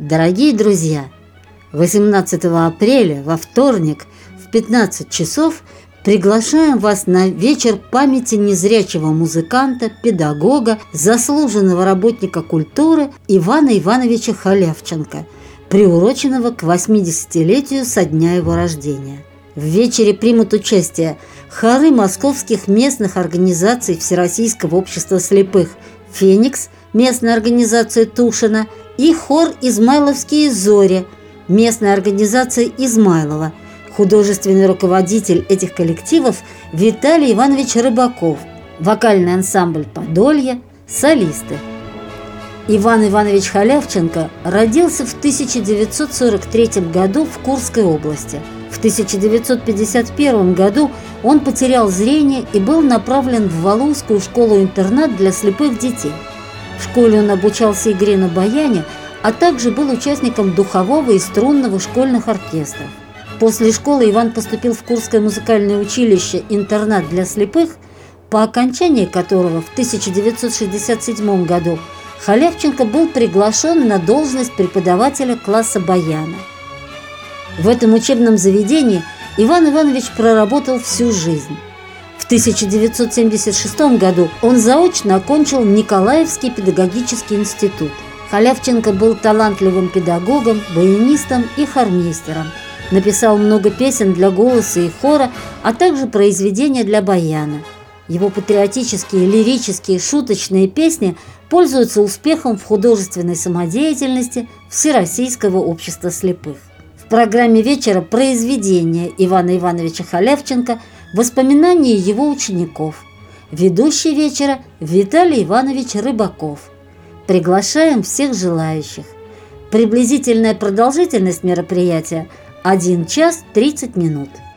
Дорогие друзья, 18 апреля во вторник в 15 часов приглашаем вас на вечер памяти незрячего музыканта, педагога, заслуженного работника культуры Ивана Ивановича Халявченко, приуроченного к 80-летию со дня его рождения. В вечере примут участие хоры московских местных организаций Всероссийского общества слепых «Феникс», местная организация Тушина, и хор «Измайловские зори», местная организация Измайлова, художественный руководитель этих коллективов Виталий Иванович Рыбаков, вокальный ансамбль «Подолье», солисты. Иван Иванович Халявченко родился в 1943 году в Курской области. В 1951 году он потерял зрение и был направлен в Валуйскую школу-интернат для слепых детей. В школе он обучался игре на баяне, а также был участником духового и струнного школьных оркестров. После школы Иван поступил в Курское музыкальное училище-интернат для слепых, по окончании которого в 1967 году Халявченко был приглашен на должность преподавателя класса баяна. В этом учебном заведении Иван Иванович проработал всю жизнь. В 1976 году он заочно окончил Николаевский педагогический институт. Халявченко был талантливым педагогом, баянистом и хормейстером. Написал много песен для голоса и хора, а также произведения для баяна. Его патриотические, лирические, шуточные песни пользуются успехом в художественной самодеятельности Всероссийского общества слепых. В программе вечера произведения Ивана Ивановича Халявченко, воспоминания его учеников. Ведущий вечера Виталий Иванович Рыбаков. Приглашаем всех желающих. Приблизительная продолжительность мероприятия – 1 час 30 минут.